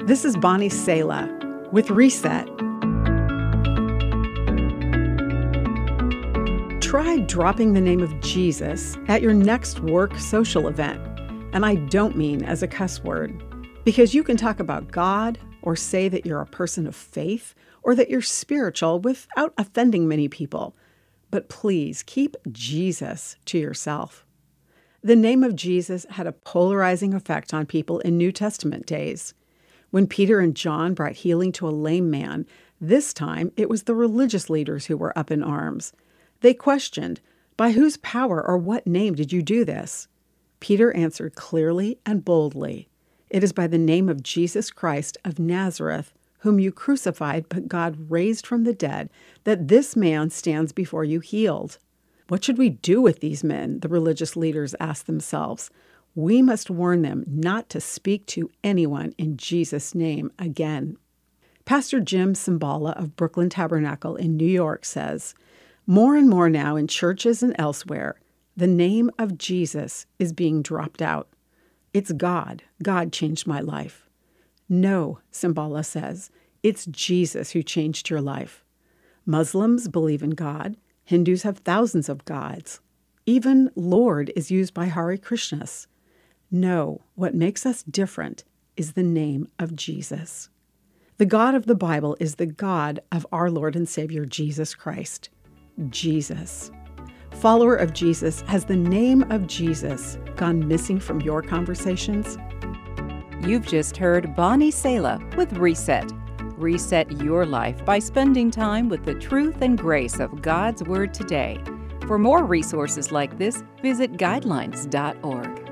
This is Bonnie Sala with Reset. Try dropping the name of Jesus at your next work social event. And I don't mean as a cuss word, because you can talk about God or say that you're a person of faith or that you're spiritual without offending many people. But please keep Jesus to yourself. The name of Jesus had a polarizing effect on people in New Testament days. When Peter and John brought healing to a lame man, this time it was the religious leaders who were up in arms. They questioned, "By whose power or what name did you do this?" Peter answered clearly and boldly, "It is by the name of Jesus Christ of Nazareth, whom you crucified but God raised from the dead, that this man stands before you healed." What should we do with these men? The religious leaders asked themselves. We must warn them not to speak to anyone in Jesus' name again. Pastor Jim Cymbala of Brooklyn Tabernacle in New York says, "More and more now in churches and elsewhere, the name of Jesus is being dropped out. It's God. God changed my life." No, Cymbala says, it's Jesus who changed your life. Muslims believe in God. Hindus have thousands of gods. Even Lord is used by Hare Krishnas. No, what makes us different is the name of Jesus. The God of the Bible is the God of our Lord and Savior Jesus Christ. Jesus. Follower of Jesus, has the name of Jesus gone missing from your conversations? You've just heard Bonnie Sala with Reset. Reset your life by spending time with the truth and grace of God's Word today. For more resources like this, visit guidelines.org.